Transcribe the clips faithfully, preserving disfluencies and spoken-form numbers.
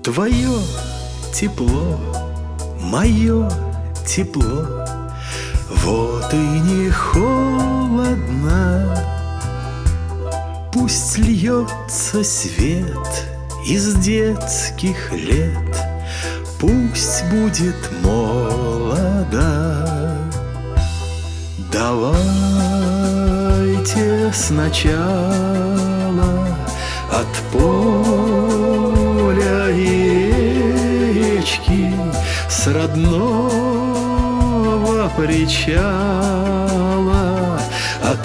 Твое тепло, мое тепло, вот и не холодно. Пусть льется свет из детских лет, пусть будет молодо. Давайте сначала от поля и речки, с родного причала, от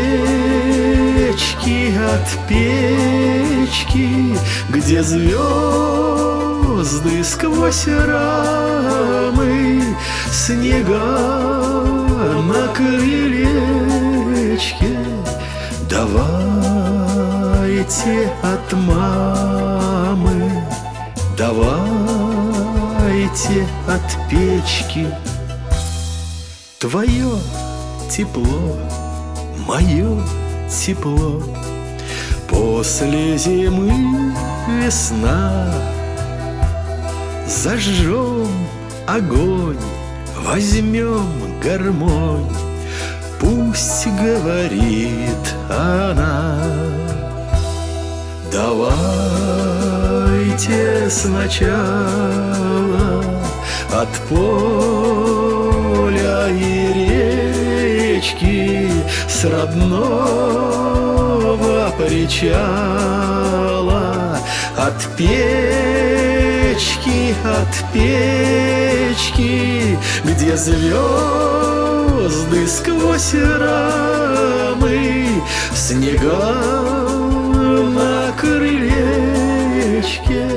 печки, от печки, где звезды сквозь рамы, снега на крылечке. Давайте от мамы, давайте от печки. Твое тепло, мое тепло, после зимы весна. Зажжем огонь, возьмем гармонь, пусть говорит она. Давайте сначала от поля и речки, с родного причала, от печки, от печки, где звезды сквозь рамы, снега на крылечке.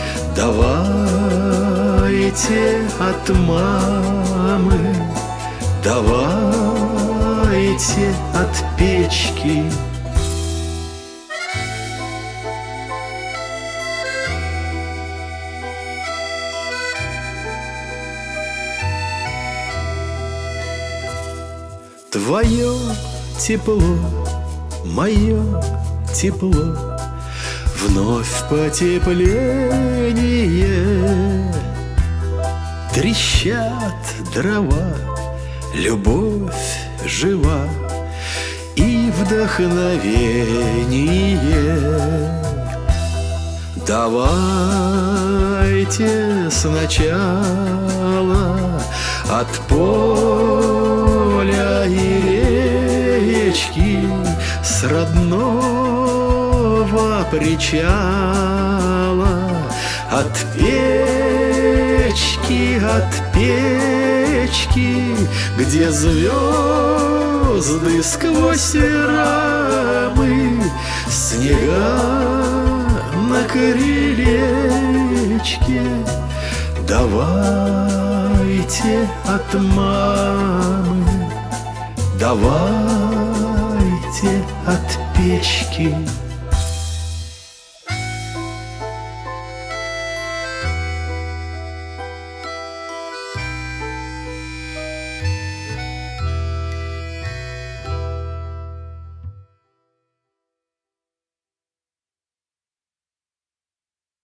Давайте от мамы, давайте от печки. Твое тепло, мое тепло, вновь потепление. Трещат дрова, любовь жива и вдохновение. Давайте сначала от поля и речки, с родного причала, от печки, от печки, где звезды сквозь рамы, снега на крылечке. Давайте от мамы, давайте от печки.